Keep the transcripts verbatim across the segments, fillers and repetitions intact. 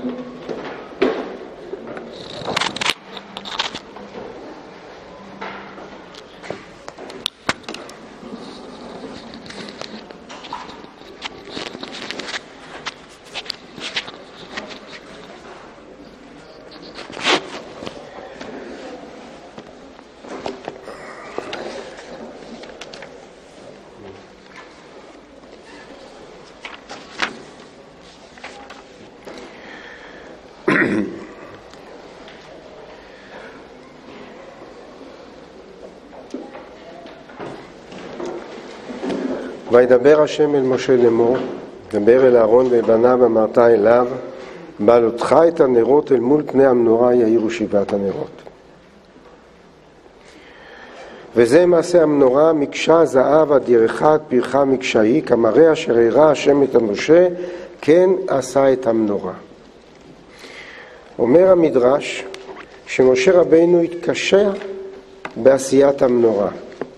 וידבר השם אל משה לאמור, דבר אל אהרון ובניו אמרת אליו, בעלותך את הנרות אל מול פני המנורה יאירו שבעת הנרות. וזה מעשה המנורה, מקשה זהב אדירך פרחה מקשאי, כמראה אשר הראה השם את משה, כן עשה את המנורה. אומר המדרש שמשה רבינו התקשה בעשיית המנורה.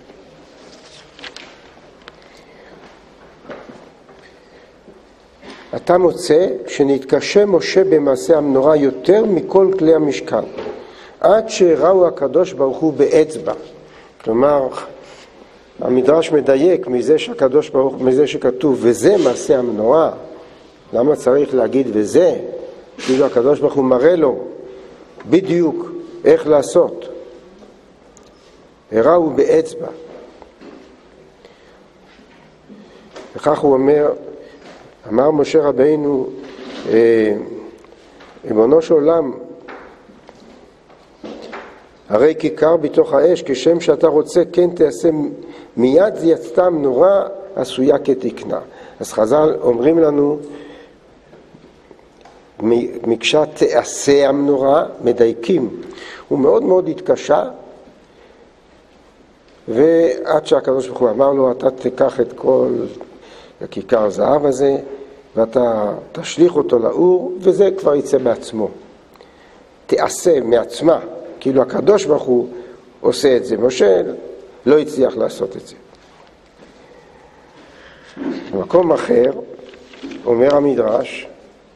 אתה מוצא שנתקשה משה במעשה המנורה יותר מכל כלי המשכן, עד שראו הקדוש ברוך הוא באצבע. כלומר, המדרש מדייק מזה שהקדוש ברוך הוא, מזה שכתוב וזה מעשה המנורה. למה צריך להגיד וזה? כאילו הקדוש ברוך הוא מראה לו בדיוק איך לעשות. הראו באצבע. וכך הוא אומר, אמר משה רבינו, ריבונו של עולם, הרי כיכר בתוך האש, כשם שאתה רוצה כן תעשה, מיד יצתה המנורה עשויה כתקנה. אז חז"ל אומרים לנו, מקשה תעשה המנורה, מדייקים. הוא מאוד מאוד התקשה, ועד שהקדוש ברוך הוא אמר לו, אתה תיקח את כל הכיכר הזהב הזה, ואתה תשליך אותו לאור, וזה כבר יצא בעצמו. תעשה מעצמה, כאילו הקדוש ברוך הוא עושה את זה. משה לא הצליח לעשות את זה. במקום אחר, אומר המדרש,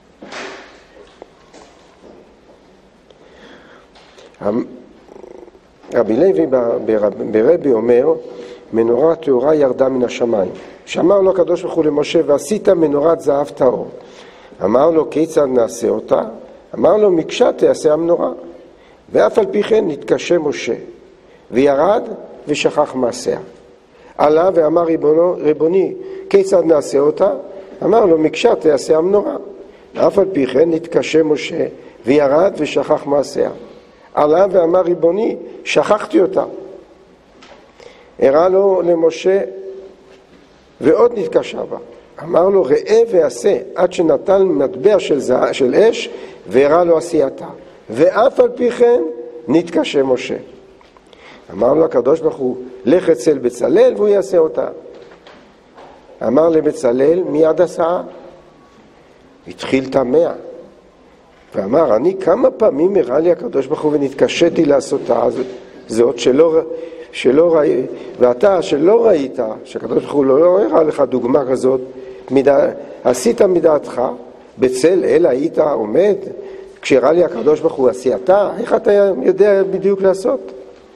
רבי לוי ברבי אומר, מנורה טהורה ירדה מן השמיים. שאמר לו הקדוש ברוך הוא למשה, ועשית מנורת זהב טהור. אמר לו, כיצד נעשה אותה? אמר לו, מקשה תעשה המנורה. ואף על פי כן נתקשה משה, וירד ושכח מעשיה. עלה ואמר ריבונו, ריבוני, כיצד נעשה אותה? אמר לו, מקשה תעשה המנורה. ואף על פי כן נתקשה משה, וירד ושכח מעשיה. עלה ואמר ריבוני, שכחתי אותה. הראה לו למשה, ועוד נתקשה בה. אמר לו, ראה ועשה, עד שנטל מטבע של, זע... של אש, והראה לו עשייתה. ואף על פי כן נתקשה משה. אמר לו הקדוש ברוך הוא, לך אצל בצלאל והוא יעשה אותה. אמר לבצלאל, מיד עשה. התחיל תמה. ואמר, אני כמה פעמים הראה לי הקדוש ברוך הוא ונתקשיתי לעשותה זאת שלא, שלא ראי, ואתה שלא ראית, שהקדוש ברוך הוא לא הראה לך דוגמה כזאת, מידה, עשית מדעתך, בצל אל היית עומד, כשהראה לי הקדוש ברוך הוא עשייתה, איך אתה יודע בדיוק לעשות?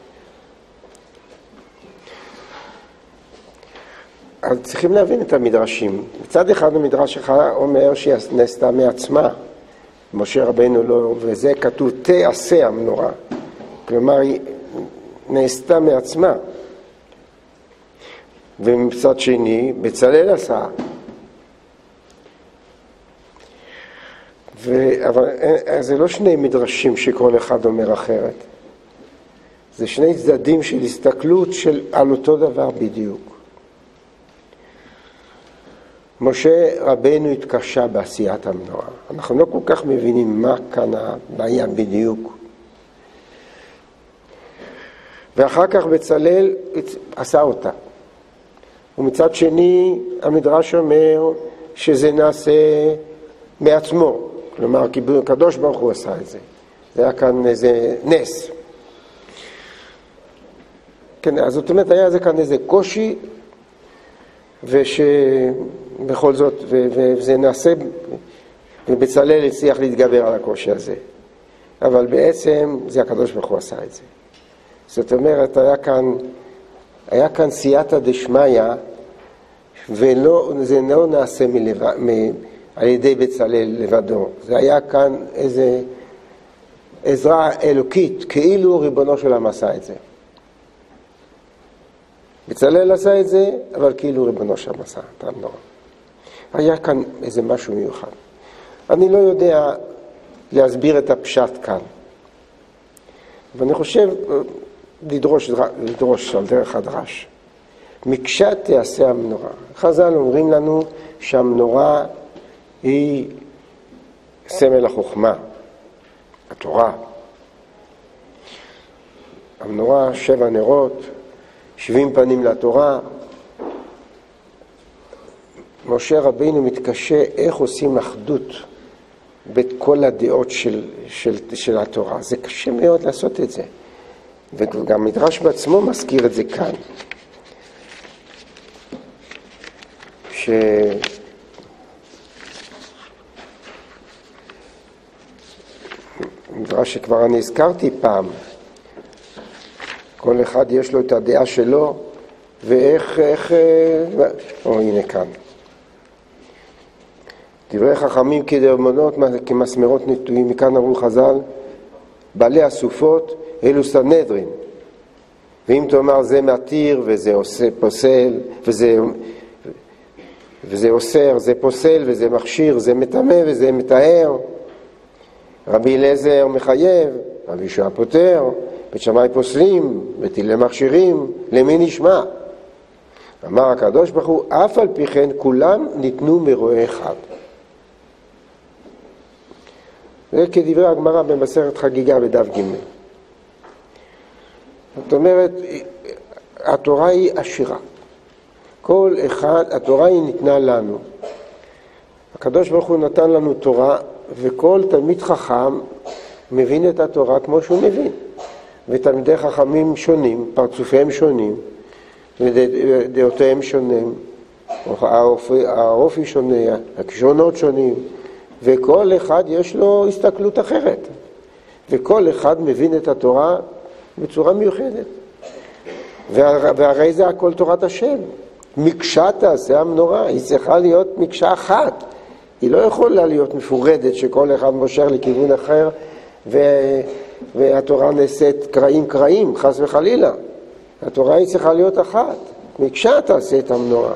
אז צריכים להבין את המדרשים. מצד אחד המדרש שלך אומר שהיא נעשתה מעצמה, משה רבינו לא, וזה כתוב תעשה המנורה, כלומר היא נעשתה מעצמה. ומצד שני בצלאל עשה. ו... אבל זה לא שני מדרשים שכל אחד אומר אחרת, זה שני צדדים של הסתכלות של על אותו דבר בדיוק. משה רבינו התקשה בעשיית המנורה. אנחנו לא כל כך מבינים מה כאן הבעיה בדיוק. ואחר כך בצלאל עשה אותה. ומצד שני המדרש אומר שזה נעשה מעצמו. כלומר, הקדוש ברוך הוא עשה את זה. זה היה כאן איזה נס. כן, אז זאת אומרת, היה זה כאן איזה קושי, ושבכל זאת, וזה נעשה ובצלאל הצליח להתגבר על הקושי הזה. אבל בעצם זה הקדוש ברוך הוא עשה את זה. זאת אומרת, היה כאן, היה כאן סייעתא דשמיא, וזה לא נעשה מלב... מ... על ידי בצלאל לבדו. זה היה כאן איזה עזרה אלוקית, כאילו ריבונו של עולם עשה את זה. בצלאל עשה את זה, אבל כאילו ריבונו של עולם עשה את המנורה. היה כאן איזה משהו מיוחד. אני לא יודע להסביר את הפשט כאן. ואני חושב לדרוש, לדרוש על דרך הדרש. מקשת תעשה המנורה. חז"ל אומרים לנו שהמנורה היא סמל החוכמה, התורה. המנורה שבע נרות, שבעים פנים לתורה. משה רבינו מתקשה איך עושים אחדות בין כל הדעות של, של, של התורה. זה קשה מאוד לעשות את זה. וגם מדרש בעצמו מזכיר את זה כאן. ש... מדרש שכבר אני הזכרתי פעם. כל אחד יש לו את הדעה שלו, ואיך, איך... או, הנה כאן. דברי חכמים כדרמונות, כמסמרות נטועים, מכאן אמרו חז"ל, בעלי הסופות, אלו סנהדרין. ואם תאמר זה מתיר וזה עושה, פוסל, וזה, וזה אוסר, זה פוסל וזה מכשיר, זה מטמא וזה מטהר. רבי אליעזר מחייב, רבי יהושע פוטר, בית שמאי פוסלים, בית הלל מכשירים, למי נשמע? אמר הקדוש ברוך הוא, אף על פי כן כולם ניתנו מרועה אחד. זה כדברי הגמרא במסכת חגיגה בדף ג'. זאת אומרת, התורה היא עשירה. כל אחד, התורה היא ניתנה לנו. הקדוש ברוך הוא נתן לנו תורה, וכל תלמיד חכם מבין את התורה כמו שהוא מבין. ותלמידי חכמים שונים, פרצופיהם שונים, ודעותיהם שונים, האופי, האופי שונה, הכישרונות שונים, וכל אחד יש לו הסתכלות אחרת. וכל אחד מבין את התורה בצורה מיוחדת. והרי זה הכל תורת השם. מקשה תעשה המנורה, היא צריכה להיות מקשה אחת. היא לא יכולה להיות מפורדת שכל אחד מושך לכיוון אחר, ו... והתורה נעשית קרעים קרעים, חס וחלילה. התורה היא צריכה להיות אחת. מקשה תעשה את המנורה.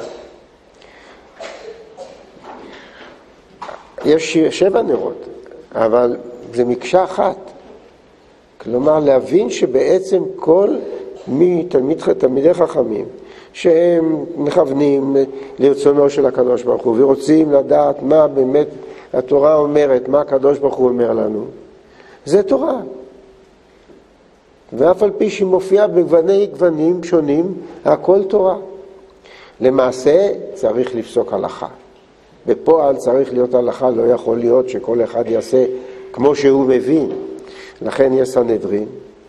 יש שבע נרות, אבל זה מקשה אחת. כלומר, להבין שבעצם כל מי תלמיד, תלמידי חכמים, שהם מכוונים לרצונו של הקדוש ברוך הוא, ורוצים לדעת מה באמת התורה אומרת, מה הקדוש ברוך הוא אומר לנו, זה תורה. ואף על פי שהיא מופיעה בגווני גוונים שונים, הכל תורה. למעשה צריך לפסוק הלכה. בפועל צריך להיות הלכה, לא יכול להיות שכל אחד יעשה כמו שהוא מבין. לכן יש סנהדרין.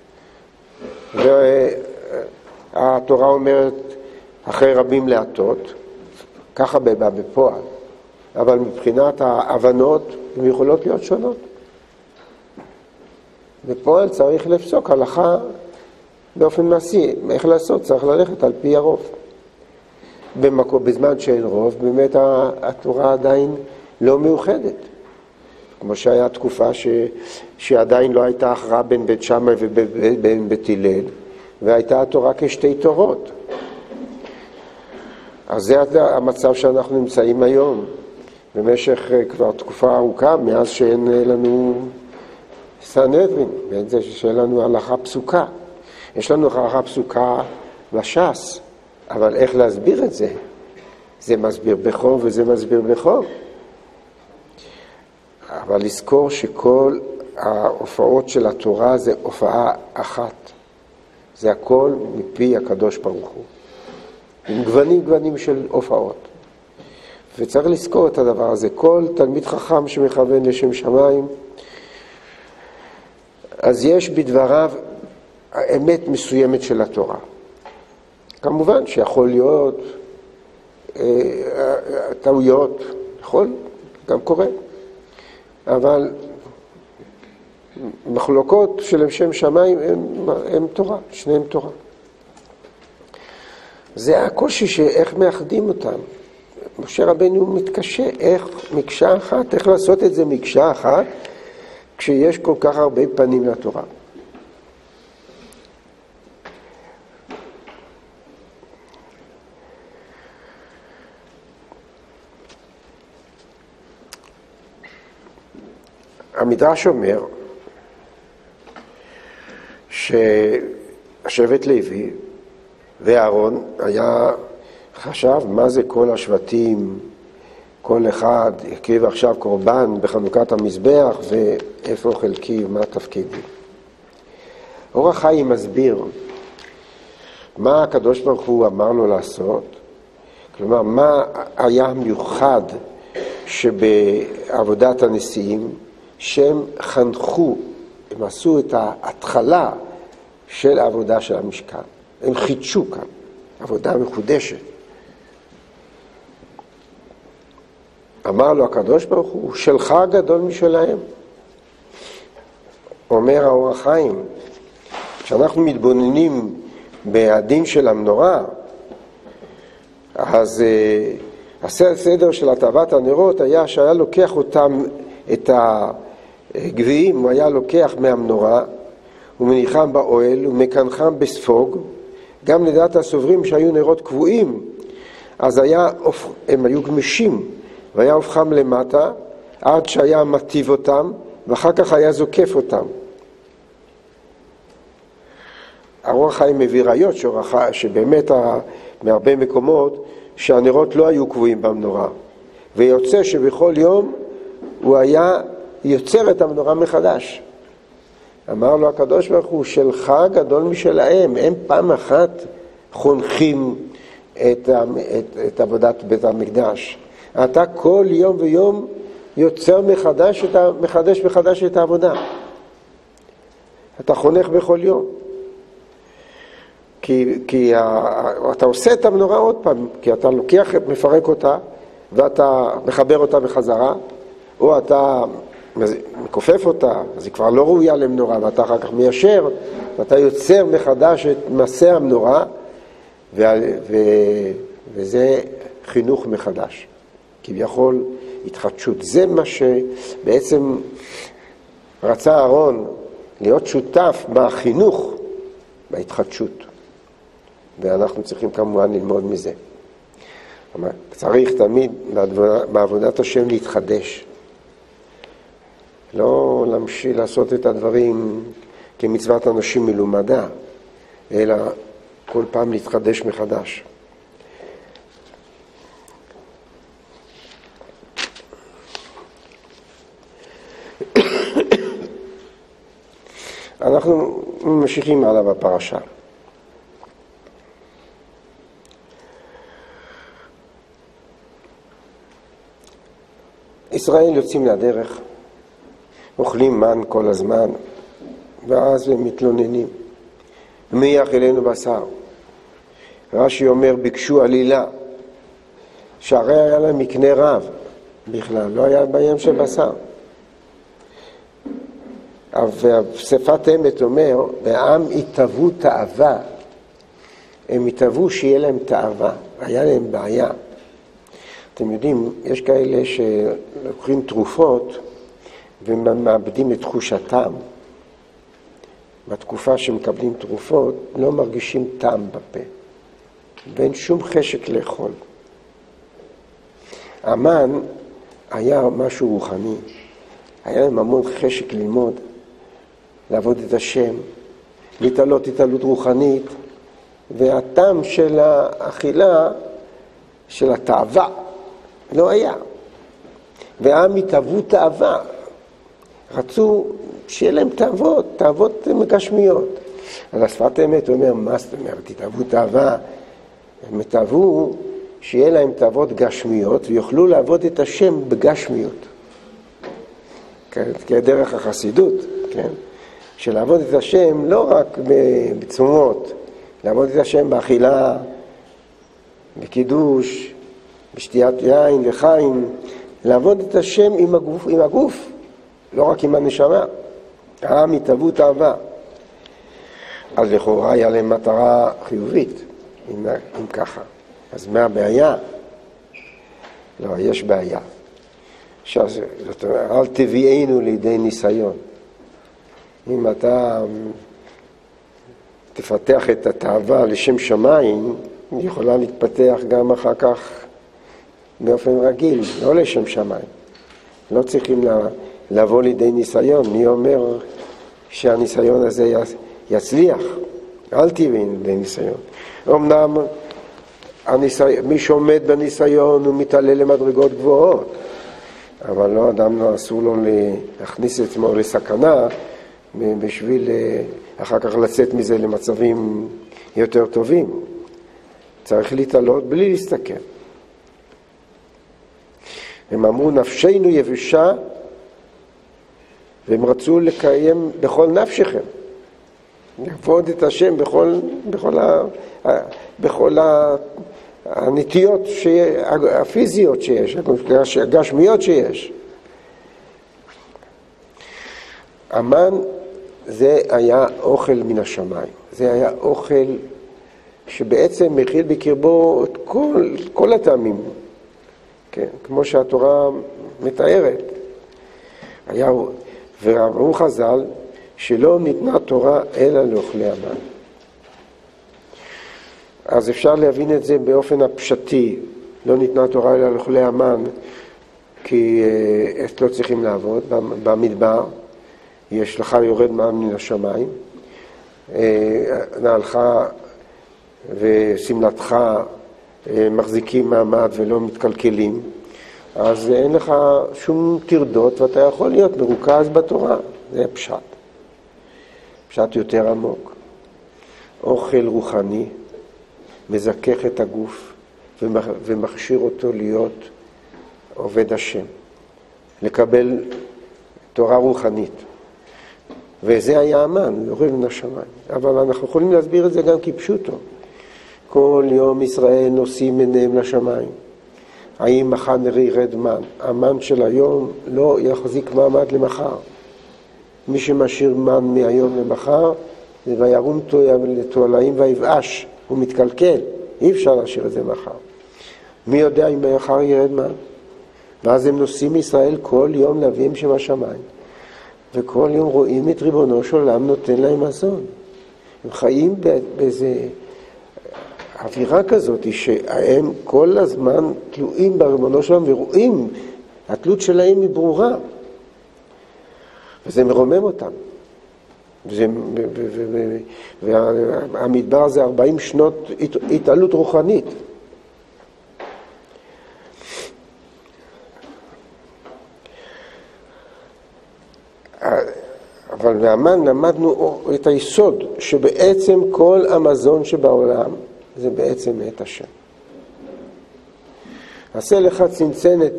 והתורה אומרת, אחרי רבים להטות, ככה בא בפועל. אבל מבחינת ההבנות, הן יכולות להיות שונות. בפועל צריך לפסוק הלכה באופן מעשי. איך לעשות? צריך ללכת על פי הרוב. במקום, בזמן שאין רוב, באמת התורה עדיין לא מאוחדת. כמו שהיה תקופה ש, שעדיין לא הייתה הכרעה בין בית שמאי ובין בית הלל, והייתה התורה כשתי תורות. אז זה המצב שאנחנו נמצאים היום, במשך כבר תקופה ארוכה, מאז שאין לנו סנהדרין, בין זה שאין לנו הלכה פסוקה. יש לנו הלכה פסוקה בש"ס, אבל איך להסביר את זה? זה מסביר בחור וזה מסביר בחור. אבל לזכור שכל ההופעות של התורה זה הופעה אחת. זה הכל מפי הקדוש ברוך הוא. עם גוונים גוונים של הופעות. וצריך לזכור את הדבר הזה. כל תלמיד חכם שמכוון לשם שמיים, אז יש בדבריו האמת מסוימת של התורה. כמובן שיכול להיות אה, טעויות, יכול, גם קורה. אבל מחלוקות של שם שמיים הם, הם תורה, שניהם תורה. זה הקושי שאיך מאחדים אותם. משה רבנו מתקשה, איך מקשה אחת, איך לעשות את זה מקשה אחת, כשיש כל כך הרבה פנים לתורה. המדרש אומר ששבט לוי ואהרון היה חשב מה זה כל השבטים, כל אחד הקריב עכשיו קורבן בחנוכת המזבח ואיפה חלקי ומה תפקידי. אור החיים מסביר מה הקדוש ברוך הוא אמר לו לעשות, כלומר מה היה המיוחד שבעבודת הנשיאים, שהם חנכו, הם עשו את ההתחלה של העבודה של המשכן. הם חידשו כאן, עבודה מחודשת. אמר לו הקדוש ברוך הוא, שלך גדול משלהם. אומר האור החיים, כשאנחנו מתבוננים בעדים של המנורה, אז uh, הסדר של הטבת הנרות היה שהיה לוקח אותם, את הגביעים, הוא היה לוקח מהמנורה, ומניחם באוהל, ומקנחם בספוג, גם לדעת הסוברים שהיו נרות קבועים, אז היה, הם היו גמישים, והיה הופכם למטה, עד שהיה מטיב אותם, ואחר כך היה זוקף אותם. האור החיים מביא ראיות שבאמת מהרבה מקומות שהנרות לא היו קבועים במנורה, ויוצא שבכל יום הוא היה יוצר את המנורה מחדש. אמר לו הקדוש ברוך הוא, שלך גדול משלהם, הם פעם אחת חונכים את, את, את עבודת בית המקדש. אתה כל יום ויום יוצר מחדש, את, מחדש מחדש את העבודה. אתה חונך בכל יום. כי, כי ה, אתה עושה את המנורה עוד פעם, כי אתה לוקח, מפרק אותה, ואתה מחבר אותה בחזרה, או אתה מכופף אותה, אז היא כבר לא ראויה למנורה, ואתה אחר כך מיישר, ואתה יוצר מחדש את מסע המנורה, ו, ו, וזה חינוך מחדש. כביכול התחדשות. זה מה שבעצם רצה אהרון, להיות שותף בחינוך, בהתחדשות. ואנחנו צריכים כמובן ללמוד מזה. צריך תמיד בעבודת השם להתחדש. לא להמשיך לעשות את הדברים כמצוות אנשים מלומדה, אלא כל פעם להתחדש מחדש. אנחנו ממשיכים הלאה בפרשה. ישראל יוצאים לדרך, אוכלים מן כל הזמן, ואז הם מתלוננים. מי יאכלנו בשר? רש"י אומר, ביקשו עלילה, שהרי היה להם מקנה רב, בכלל, לא היה בהם של בשר. ושפת אמת אומר, והעם התאוו תאווה, הם התאוו שיהיה להם תאווה, היה להם בעיה. אתם יודעים, יש כאלה שלוקחים תרופות ומאבדים את תחושתם. בתקופה שמקבלים תרופות לא מרגישים טעם בפה, ואין שום חשק לאכול. המן היה משהו רוחני, היה להם המון חשק ללמוד, לעבוד את השם, להתעלות התעלות רוחנית, והטעם של האכילה, של התאווה, לא היה. והעם התאוו תאווה, רצו שיהיה להם תאוות, תאוות מגשמיות. על השפת האמת הוא אומר, מה זאת אומרת, התאוו תאווה, הם התאוו שיהיה להם תאוות גשמיות, ויוכלו לעבוד את השם בגשמיות. כדרך החסידות, כן? של לעבוד את השם לא רק בצומות, לעבוד את השם באכילה, בקידוש, בשתיית יין וחיים, לעבוד את השם עם הגוף, עם הגוף, לא רק עם הנשמה, העם התאהבות אהבה. אז לכאורה היה להם מטרה חיובית, אם, אם ככה. אז מה הבעיה? לא, יש בעיה. שאז, זאת אומרת, אל תביאנו לידי ניסיון. אם אתה תפתח את התאווה לשם שמיים, היא יכולה להתפתח גם אחר כך באופן רגיל, לא לשם שמיים. לא צריכים לבוא לידי ניסיון. מי אומר שהניסיון הזה יצליח? אל תביאנו לידי ניסיון. אמנם הניסיון, מי שעומד בניסיון הוא מתעלה למדרגות גבוהות, אבל לא, אדם לא אסור לו להכניס את עצמו לסכנה בשביל אחר כך לצאת מזה למצבים יותר טובים. צריך להתעלות בלי להסתכל. הם אמרו נפשנו יבשה, והם רצו לקיים בכל נפשכם, לעבוד את השם בכל, בכל, ה, בכל ה, הנטיות שיש, הפיזיות שיש, הגשמיות שיש. המן זה היה אוכל מן השמיים, זה היה אוכל שבעצם מכיל בקרבו את כל, כל הטעמים, כן, כמו שהתורה מתארת. היה, ואמרו חז"ל שלא ניתנה תורה אלא לאוכלי המן. אז אפשר להבין את זה באופן הפשטי, לא ניתנה תורה אלא לאוכלי המן, כי לא צריכים לעבוד במדבר, יש לך יורד מן מן השמיים, נעלך וסמלתך מחזיקים מעמד ולא מתקלקלים, אז אין לך שום תרדות ואתה יכול להיות מרוכז בתורה. זה פשט. פשט יותר עמוק. אוכל רוחני מזכך את הגוף ומכשיר אותו להיות עובד השם, לקבל תורה רוחנית. וזה היה המן, יורד מן השמיים. אבל אנחנו יכולים להסביר את זה גם כפשוטו. כל יום ישראל נושאים עיניהם לשמיים. האם מחר ירד מן? המן של היום לא יחזיק מעמד למחר. מי שמשאיר מן מהיום למחר, זה וירום לתועליים ויבאש, הוא מתקלקל. אי אפשר להשאיר את זה מחר. מי יודע אם מחר ירד מן? ואז הם נושאים ישראל כל יום להביאים שם השמיים. וכל יום רואים את ריבונו של עולם נותן להם מזון. הם חיים באיזה אווירה כזאת שהם כל הזמן תלויים בריבונו של עולם ורואים, התלות שלהם היא ברורה. וזה מרומם אותם. וזה, ו, ו, ו, והמדבר זה ארבעים שנות התעלות רוחנית. אבל מהמן למדנו את היסוד שבעצם כל המזון שבעולם זה בעצם את השם. עשה לך צנצנת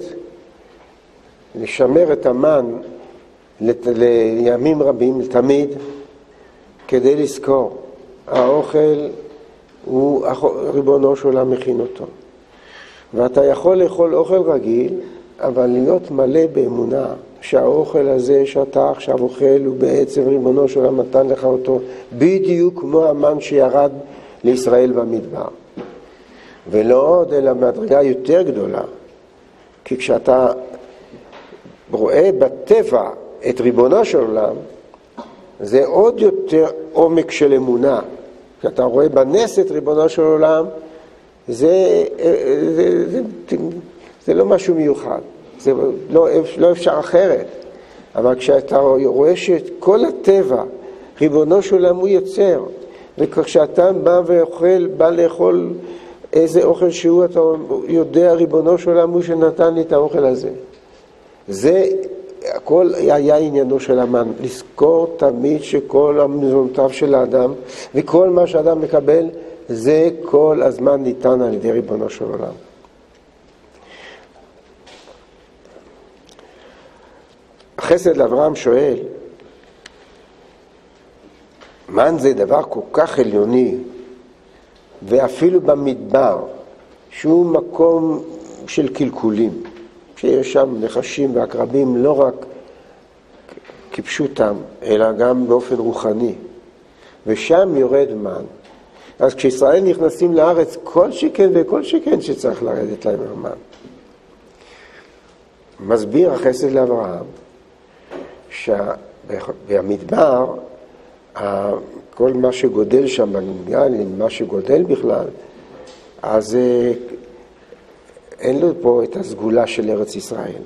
לשמר את המן לת... לימים רבים, תמיד, כדי לזכור. האוכל הוא ריבונו של עולם מכין אותו. ואתה יכול לאכול אוכל רגיל, אבל להיות מלא באמונה שהאוכל הזה שאתה עכשיו אוכל הוא בעצם ריבונו של עולם נתן לך אותו בדיוק כמו המן שירד לישראל במדבר. ולא עוד אלא מדרגה יותר גדולה, כי כשאתה רואה בטבע את ריבונו של עולם, זה עוד יותר עומק של אמונה. כשאתה רואה בנס את ריבונו של עולם, זה, זה, זה, זה, זה לא משהו מיוחד. זה לא, לא אפשר אחרת. אבל כשאתה רואה שכל הטבע, ריבונו של עולם הוא יוצר, וכשאתה בא ואוכל, בא לאכול איזה אוכל שהוא, אתה יודע, ריבונו של עולם הוא שנתן לי את האוכל הזה. זה הכל היה עניינו של המן, לזכור תמיד שכל המזונותיו של האדם וכל מה שאדם מקבל זה כל הזמן ניתן על ידי ריבונו של עולם. החסד לאברהם שואל, מן זה דבר כל כך עליוני, ואפילו במדבר, שהוא מקום של קלקולים, שיש שם נחשים ועקרבים, לא רק כפשוטם, אלא גם באופן רוחני, ושם יורד מן. אז כשישראל נכנסים לארץ, כל שכן וכל שכן שצריך לרדת להם המן. מסביר החסד לאברהם, שבמדבר, כל מה שגודל שם בגלגל, מה שגודל בכלל, אז אין לו פה את הסגולה של ארץ ישראל.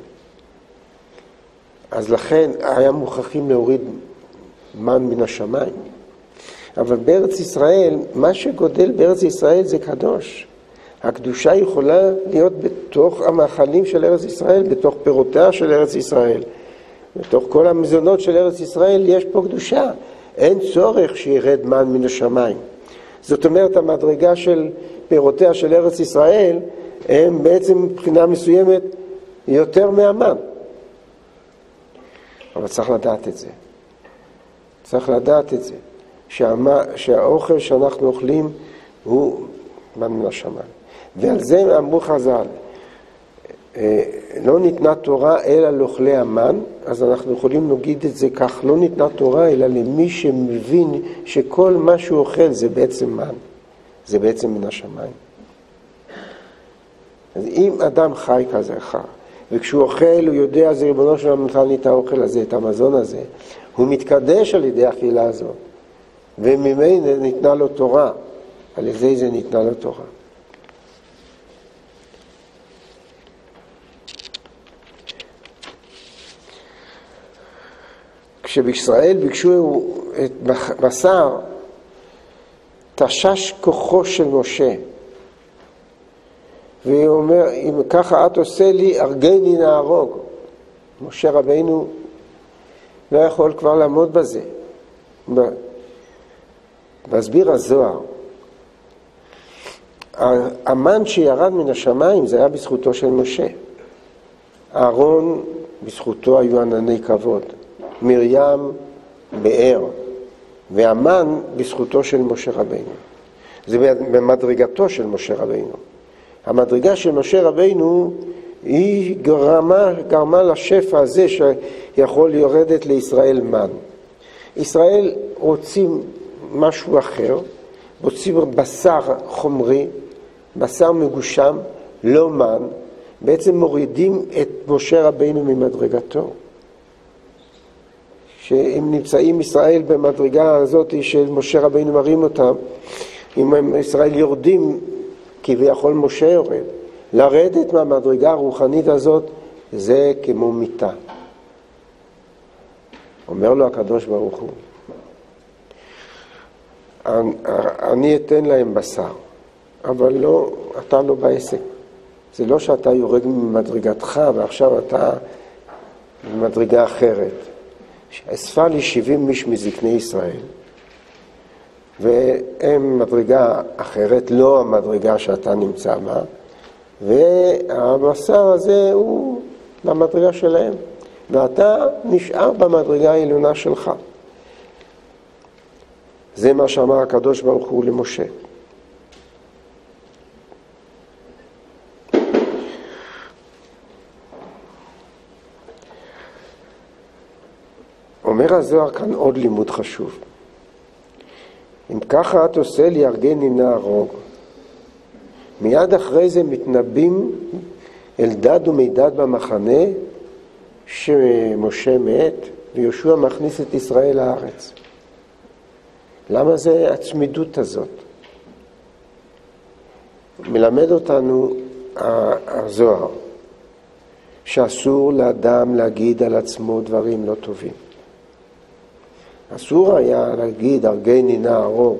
אז לכן היה מוכרחים להוריד מן מן השמיים. אבל בארץ ישראל, מה שגודל בארץ ישראל זה קדוש. הקדושה יכולה להיות בתוך המאכלים של ארץ ישראל, בתוך פירותיה של ארץ ישראל. בתוך כל המזונות של ארץ ישראל יש פה קדושה. אין צורך שירד מן מן השמיים. זאת אומרת, המדרגה של פירותיה של ארץ ישראל, הם בעצם מבחינה מסוימת יותר מהמן. אבל צריך לדעת את זה. צריך לדעת את זה. שהמה, שהאוכל שאנחנו אוכלים הוא מן מן השמיים. ועל זה אמרו חז"ל, לא ניתנה תורה אלא לאוכלי המן, אז אנחנו יכולים להגיד את זה כך, לא ניתנה תורה אלא למי שמבין שכל מה שהוא אוכל זה בעצם מן, זה בעצם מן השמיים. אז אם אדם חי כזה חי, וכשהוא אוכל הוא יודע זה ריבונו של עולם נתן לי את האוכל הזה, את המזון הזה, הוא מתקדש על ידי האכילה הזאת, וממילא ניתנה לו תורה, על ידי זה ניתנה לו תורה. כשבישראל ביקשו את בשר, תשש כוחו של משה. והוא אומר, אם ככה את עושה לי, ארגני נהרוג. משה רבינו לא יכול כבר לעמוד בזה. מסביר הזוהר, המן שירד מן השמיים זה היה בזכותו של משה. אהרון בזכותו היו ענני כבוד. מרים באר, והמן בזכותו של משה רבינו. זה במדרגתו של משה רבינו. המדרגה של משה רבינו היא גרמה, גרמה לשפע הזה שיכול לרדת לישראל מן. ישראל רוצים משהו אחר, רוצים בשר חומרי, בשר מגושם, לא מן, בעצם מורידים את משה רבינו ממדרגתו. שאם נמצאים ישראל במדרגה הזאת של משה רבינו מרים אותם, אם ישראל יורדים כביכול משה יורד, לרדת מהמדרגה הרוחנית הזאת זה כמו מיטה. אומר לו הקדוש ברוך הוא, אני אתן להם בשר, אבל לא, אתה לא בעסק. זה לא שאתה יורד ממדרגתך ועכשיו אתה במדרגה אחרת. אספה לי שבעים איש מזקני ישראל, והם מדרגה אחרת, לא המדרגה שאתה נמצא בה, והבשר הזה הוא במדרגה שלהם, ואתה נשאר במדרגה העליונה שלך. זה מה שאמר הקדוש ברוך הוא למשה. אומר הזוהר כאן עוד לימוד חשוב. אם ככה את עושה לי ארגני נהרוג, מיד אחרי זה מתנבאים אלדד ומידד במחנה שמשה מת ויהושע מכניס את ישראל לארץ. למה זה הצמידות הזאת? מלמד אותנו הזוהר שאסור לאדם להגיד על עצמו דברים לא טובים. אסור היה להגיד ארגני נהרוג.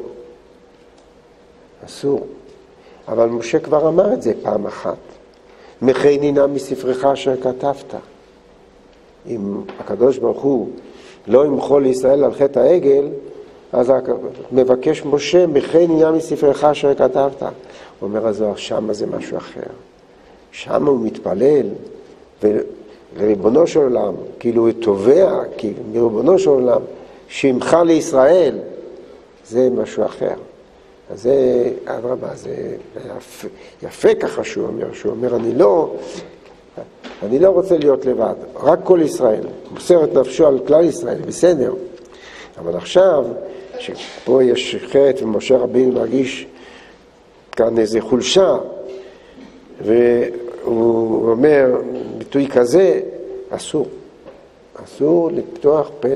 אסור. אבל משה כבר אמר את זה פעם אחת. מחני נא מספרך אשר כתבת. אם הקדוש ברוך הוא לא ימחול לישראל על חטא העגל, אז מבקש משה, מחני נא מספרך אשר כתבת. אומר הזוהר, שמה זה משהו אחר. שמה הוא מתפלל, ולריבונו של עולם, כאילו הוא תובע, כי מריבונו של עולם, שימחה לישראל, זה משהו אחר. אז זה, אדרבה, זה יפה, יפה ככה שהוא אומר, שהוא אומר, אני לא אני לא רוצה להיות לבד, רק כל ישראל, מוסר את נפשו על כלל ישראל, בסדר. אבל עכשיו, שפה יש חטא ומשה רבינו מרגיש כאן איזו חולשה, והוא אומר, ביטוי כזה, אסור. אסור לפתוח פה.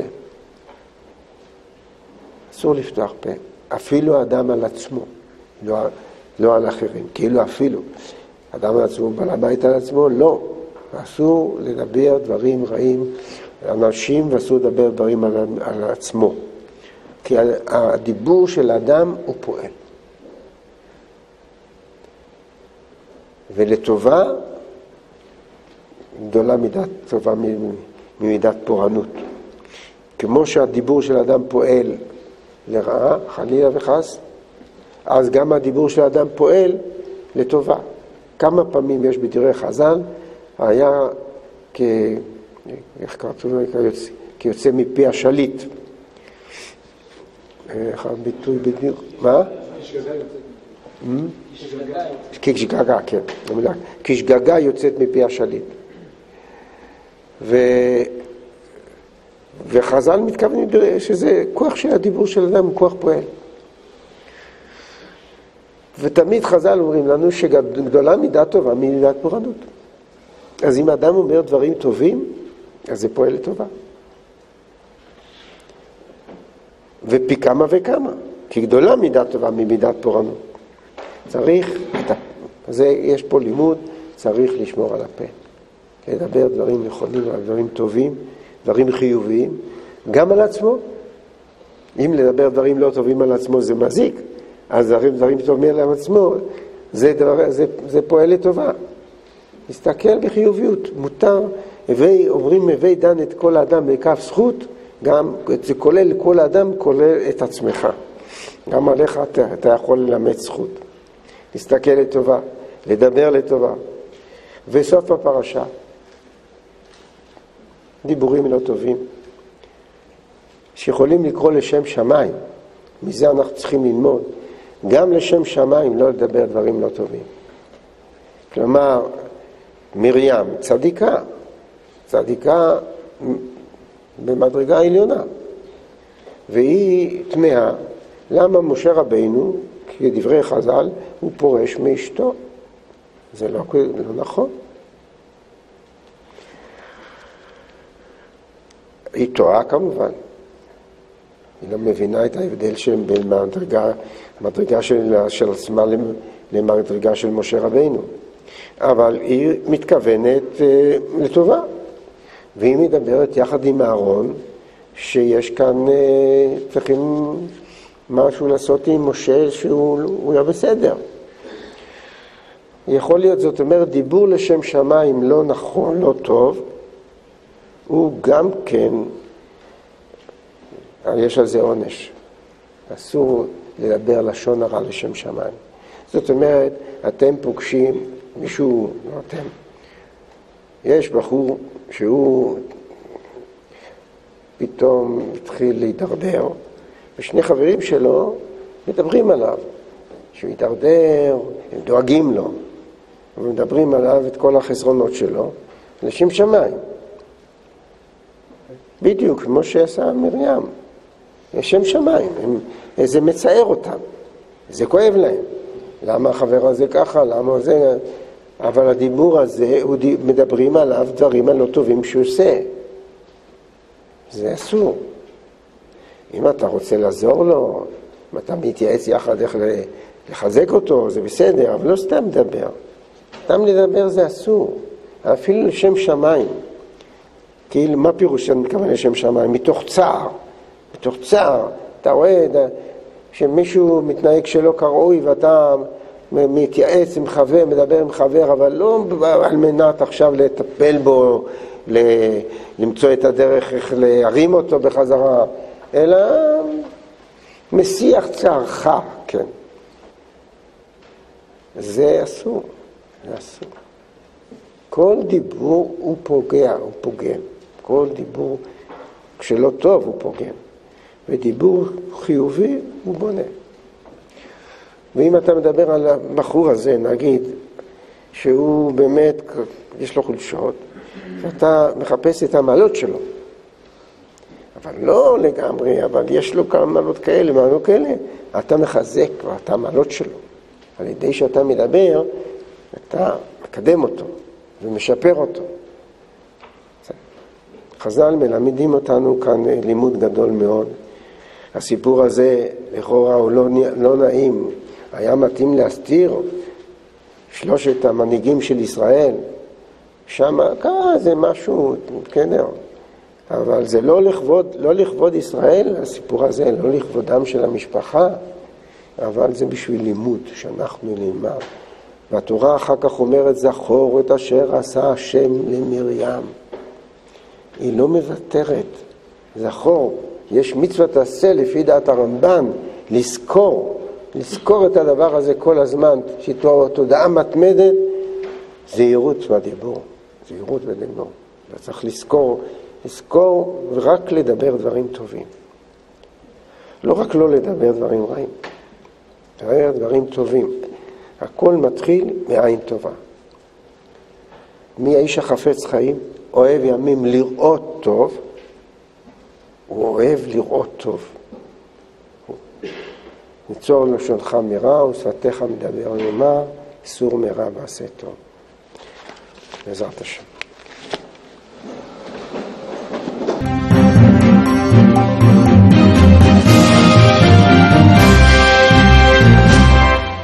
אסור לפתוח פה. אפילו האדם על עצמו, לא, לא על אחרים, כאילו אפילו. אדם על עצמו, בעל הבית על עצמו, לא. אסור לדבר דברים רעים על אנשים, ואסור לדבר דברים על, על עצמו. כי הדיבור של האדם הוא פועל. ולטובה, גדולה מידת טובה ממידת פורענות. כמו שהדיבור של האדם פועל לרעה, חלילה וחס, אז גם הדיבור של האדם פועל לטובה. כמה פעמים יש בדברי חז"ל, היה כ... איך קראו לו? כיוצא, כיוצא מפי השליט. איך הביטוי בדיוק? מה? כשגגה, כן. כשגגה יוצאת מפי השליט. ו... וחז"ל מתכוונים שזה כוח של הדיבור של אדם, הוא כוח פועל. ותמיד חז"ל אומרים לנו שגדולה מידת טובה ממידת פורענות. אז אם אדם אומר דברים טובים, אז זה פועל לטובה. ופי כמה וכמה, כי גדולה מידת טובה ממידת פורענות. צריך, אז יש פה לימוד, צריך לשמור על הפה. לדבר דברים נכונים, דברים טובים, דברים חיוביים, גם על עצמו. אם לדבר דברים לא טובים על עצמו זה מזיק, אז דברים, דברים טובים על עצמו, זה, דבר, זה, זה פועל לטובה. להסתכל בחיוביות, מותר, הווי, אומרים הווי דן את כל האדם בכף זכות, גם זה כולל כל האדם, כולל את עצמך. גם עליך אתה, אתה יכול ללמד זכות. להסתכל לטובה, לדבר לטובה. וסוף הפרשה, דיבורים לא טובים, שיכולים לקרוא לשם שמיים, מזה אנחנו צריכים ללמוד, גם לשם שמיים לא לדבר דברים לא טובים. כלומר, מרים, צדיקה, צדיקה במדרגה העליונה, והיא תמהה, למה משה רבינו, כדברי חז"ל, הוא פורש מאשתו? זה לא, לא נכון. היא טועה כמובן. היא לא מבינה את ההבדל שהם בין מדרגה, מדרגה של, של עצמה למדרגה של משה רבינו. אבל היא מתכוונת אה, לטובה. והיא מדברת יחד עם אהרון, שיש כאן, אה, צריכים משהו לעשות עם משה שהוא לא בסדר. יכול להיות, זאת אומרת, דיבור לשם שמיים לא נכון, לא טוב, הוא גם כן, יש על זה עונש. אסור לדבר לשון הרע לשם שמיים. זאת אומרת, אתם פוגשים מישהו, לא אתם, יש בחור שהוא פתאום התחיל להידרדר, ושני חברים שלו מדברים עליו, שהוא יתדרדר, הם דואגים לו, ומדברים עליו את כל החסרונות שלו, לשם שמיים. בדיוק כמו שעשה מרים, לשם שמיים, הם, זה מצער אותם, זה כואב להם. למה החבר הזה ככה, למה זה... אבל הדיבור הזה, הוא ד... מדברים עליו דברים הלא טובים שהוא עושה. זה אסור. אם אתה רוצה לעזור לו, אם אתה מתייעץ יחד איך לחזק אותו, זה בסדר, אבל לא סתם לדבר. סתם לדבר זה אסור. אפילו לשם שמיים. כאילו, מה פירוש שאני מתכוון לשם שמיים? מתוך צער. מתוך צער. אתה רואה שמישהו מתנהג שלא כראוי ואתה מתייעץ עם חבר, מדבר עם חבר, אבל לא על מנת עכשיו לטפל בו, למצוא את הדרך איך להרים אותו בחזרה, אלא משיח צערך, כן. זה אסור, זה אסור. כל דיבור הוא פוגע, הוא פוגם. כל דיבור כשלא טוב הוא פוגם. ודיבור חיובי הוא בונה. ואם אתה מדבר על הבחור הזה, נגיד, שהוא באמת, יש לו חולשות, ואתה מחפש את המעלות שלו. אבל לא לגמרי, אבל יש לו כמה מעלות כאלה, מעלות כאלה, אתה מחזק כבר את המעלות שלו. על ידי שאתה מדבר, אתה מקדם אותו ומשפר אותו. חז"ל מלמדים אותנו כאן לימוד גדול מאוד. הסיפור הזה, לכאורה הוא לא, לא נעים, היה מתאים להסתיר שלושת המנהיגים של ישראל. שם ככה זה משהו, כן, אבל זה לא לכבוד, לא לכבוד ישראל, הסיפור הזה, לא לכבודם של המשפחה, אבל זה בשביל לימוד שאנחנו נלמד. והתורה אחר כך אומרת, זכור את אשר עשה השם למרים. היא לא מוותרת, זכור. יש מצוות עשה לפי דעת הרמב"ן, לזכור, לזכור את הדבר הזה כל הזמן, שתודעה מתמדת, זהירות בדיבור, זהירות בדיבור. וצריך לזכור, לזכור ורק לדבר דברים טובים. לא רק לא לדבר דברים רעים, לדבר דברים טובים. הכל מתחיל מעין טובה. מי האיש החפץ חיים? אוהב ימים לראות טוב, הוא אוהב לראות טוב. ניצור לשונך מרע ושפתיך מדבר נאמר, סור מרע ועשה טוב. בעזרת השם.